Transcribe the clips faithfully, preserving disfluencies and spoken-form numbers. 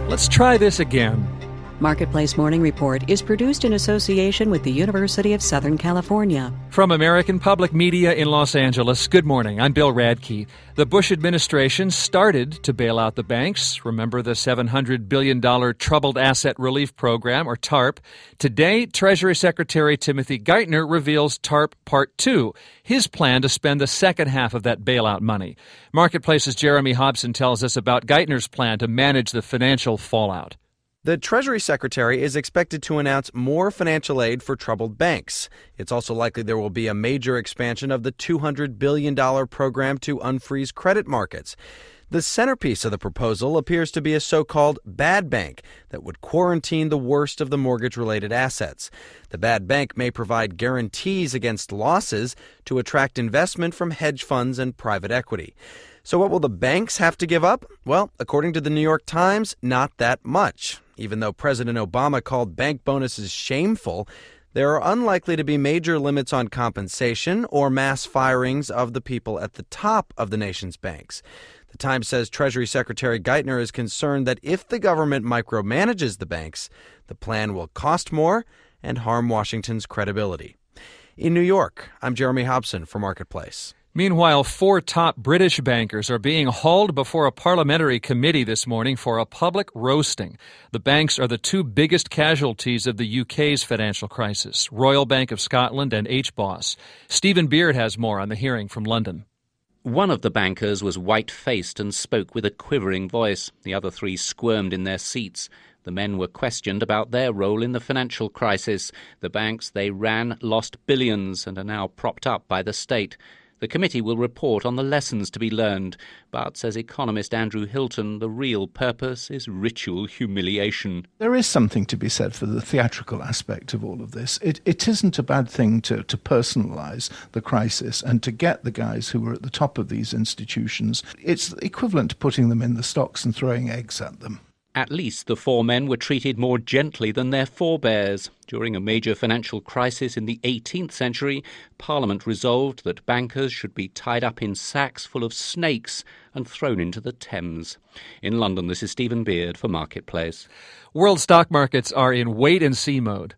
Let's try this again. Marketplace Morning Report is produced in association with the University of Southern California. From American Public Media in Los Angeles, good morning. I'm Bill Radke. The Bush administration started to bail out the banks. Remember the seven hundred billion dollars Troubled Asset Relief Program, or TARP. Today, Treasury Secretary Timothy Geithner reveals TARP Part two, his plan to spend the second half of that bailout money. Marketplace's Jeremy Hobson tells us about Geithner's plan to manage the financial fallout. The Treasury Secretary is expected to announce more financial aid for troubled banks. It's also likely there will be a major expansion of the two hundred billion dollars program to unfreeze credit markets. The centerpiece of the proposal appears to be a so-called bad bank that would quarantine the worst of the mortgage-related assets. The bad bank may provide guarantees against losses to attract investment from hedge funds and private equity. So what will the banks have to give up? Well, according to the New York Times, not that much. Even though President Obama called bank bonuses shameful, there are unlikely to be major limits on compensation or mass firings of the people at the top of the nation's banks. The Times says Treasury Secretary Geithner is concerned that if the government micromanages the banks, the plan will cost more and harm Washington's credibility. In New York, I'm Jeremy Hobson for Marketplace. Meanwhile, four top British bankers are being hauled before a parliamentary committee this morning for a public roasting. The banks are the two biggest casualties of the U K's financial crisis, Royal Bank of Scotland and H B O S. Stephen Beard has more on the hearing from London. One of the bankers was white-faced and spoke with a quivering voice. The other three squirmed in their seats. The men were questioned about their role in the financial crisis. The banks they ran lost billions and are now propped up by the state. The committee will report on the lessons to be learned, but, says economist Andrew Hilton, the real purpose is ritual humiliation. There is something to be said for the theatrical aspect of all of this. It, it isn't a bad thing to, to personalise the crisis and to get the guys who were at the top of these institutions. It's equivalent to putting them in the stocks and throwing eggs at them. At least the four men were treated more gently than their forebears. During a major financial crisis in the eighteenth century, Parliament resolved that bankers should be tied up in sacks full of snakes and thrown into the Thames. In London, this is Stephen Beard for Marketplace. World stock markets are in wait-and-see mode.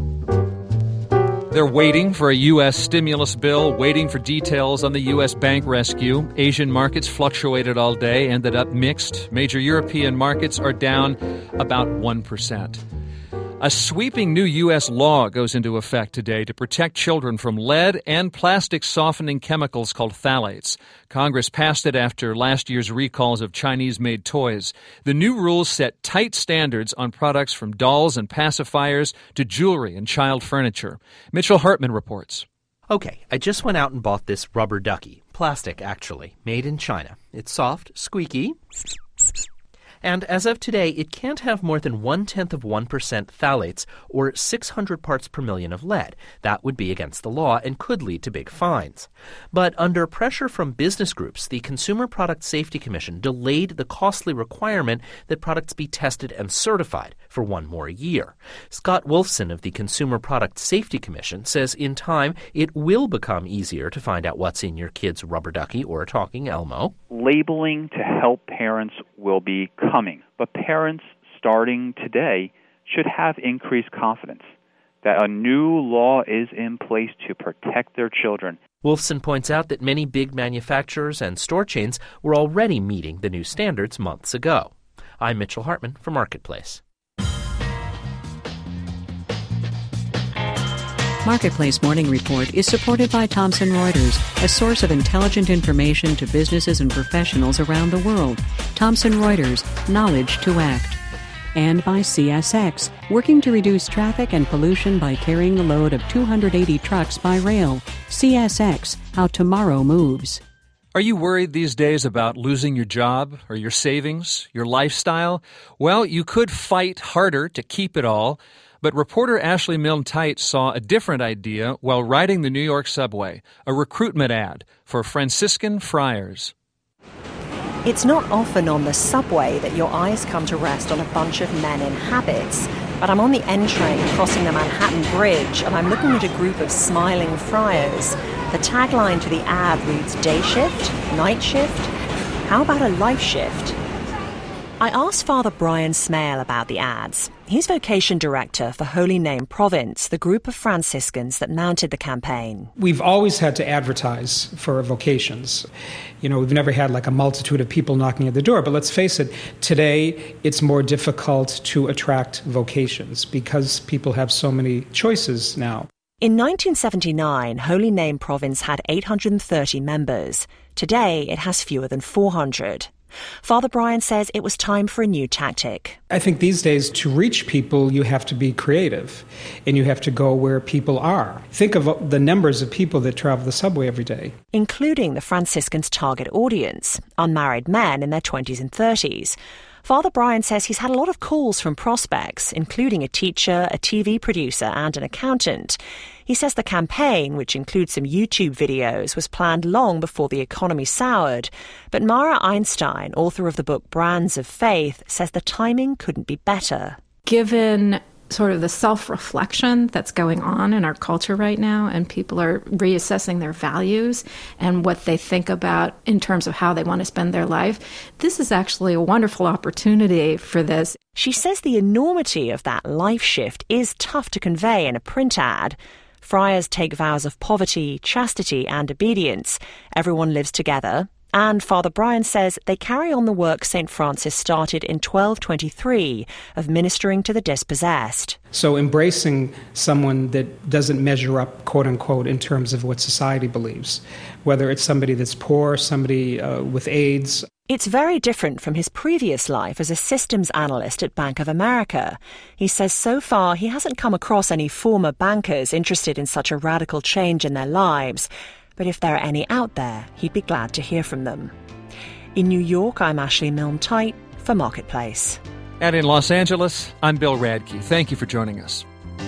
They're waiting for a U S stimulus bill, waiting for details on the U S bank rescue. Asian markets fluctuated all day, ended up mixed. Major European markets are down about one percent. A sweeping new U S law goes into effect today to protect children from lead and plastic softening chemicals called phthalates. Congress passed it after last year's recalls of Chinese-made toys. The new rules set tight standards on products from dolls and pacifiers to jewelry and child furniture. Mitchell Hartman reports. Okay, I just went out and bought this rubber ducky. Plastic, actually, made in China. It's soft, squeaky. And as of today, it can't have more than one-tenth of one percent phthalates or six hundred parts per million of lead. That would be against the law and could lead to big fines. But under pressure from business groups, the Consumer Product Safety Commission delayed the costly requirement that products be tested and certified for one more year. Scott Wolfson of the Consumer Product Safety Commission says in time it will become easier to find out what's in your kid's rubber ducky or talking Elmo. Labeling to help parents will be coming, but parents starting today should have increased confidence that a new law is in place to protect their children. Wolfson points out that many big manufacturers and store chains were already meeting the new standards months ago. I'm Mitchell Hartman for Marketplace. Marketplace Morning Report is supported by Thomson Reuters, a source of intelligent information to businesses and professionals around the world. Thomson Reuters, knowledge to act. And by C S X, working to reduce traffic and pollution by carrying the load of two hundred eighty trucks by rail. C S X, how tomorrow moves. Are you worried these days about losing your job or your savings, your lifestyle? Well, you could fight harder to keep it all. But reporter Ashley Milne-Tite saw a different idea while riding the New York subway, a recruitment ad for Franciscan friars. It's not often on the subway that your eyes come to rest on a bunch of men in habits, but I'm on the N train crossing the Manhattan Bridge and I'm looking at a group of smiling friars. The tagline to the ad reads, day shift, night shift, how about a life shift? I asked Father Brian Smale about the ads. He's vocation director for Holy Name Province, the group of Franciscans that mounted the campaign. We've always had to advertise for vocations. You know, we've never had like a multitude of people knocking at the door. But let's face it, today it's more difficult to attract vocations because people have so many choices now. In nineteen seventy-nine, Holy Name Province had eight hundred thirty members. Today, it has fewer than four hundred. Father Brian says it was time for a new tactic. I think these days, to reach people, you have to be creative, and you have to go where people are. Think of the numbers of people that travel the subway every day. Including the Franciscans' target audience, unmarried men in their twenties and thirties. Father Brian says he's had a lot of calls from prospects, including a teacher, a T V producer, and an accountant. He says the campaign, which includes some YouTube videos, was planned long before the economy soured. But Mara Einstein, author of the book Brands of Faith, says the timing couldn't be better. Given sort of the self-reflection that's going on in our culture right now, and people are reassessing their values and what they think about in terms of how they want to spend their life, this is actually a wonderful opportunity for this. She says the enormity of that life shift is tough to convey in a print ad. Friars take vows of poverty, chastity, and obedience. Everyone lives together. And Father Brian says they carry on the work Saint Francis started in twelve twenty-three of ministering to the dispossessed. So embracing someone that doesn't measure up, quote unquote, in terms of what society believes, whether it's somebody that's poor, somebody uh, with AIDS. It's very different from his previous life as a systems analyst at Bank of America. He says so far he hasn't come across any former bankers interested in such a radical change in their lives. But if there are any out there, he'd be glad to hear from them. In New York, I'm Ashley Milne-Tyte for Marketplace. And in Los Angeles, I'm Bill Radke. Thank you for joining us.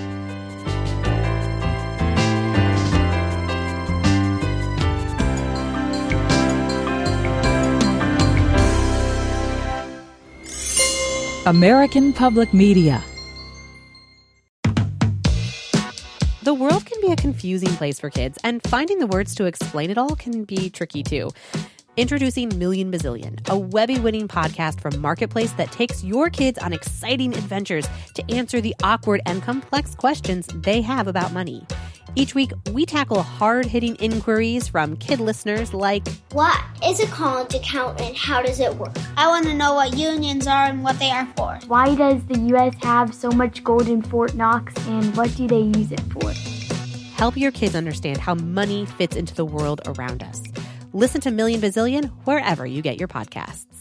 American Public Media. The world can be a confusing place for kids, and finding the words to explain it all can be tricky too. Introducing Million Bazillion, a Webby-winning podcast from Marketplace that takes your kids on exciting adventures to answer the awkward and complex questions they have about money. Each week, we tackle hard-hitting inquiries from kid listeners like, what is a college account and how does it work? I want to know what unions are and what they are for. Why does the U S have so much gold in Fort Knox and what do they use it for? Help your kids understand how money fits into the world around us. Listen to Million Bazillion wherever you get your podcasts.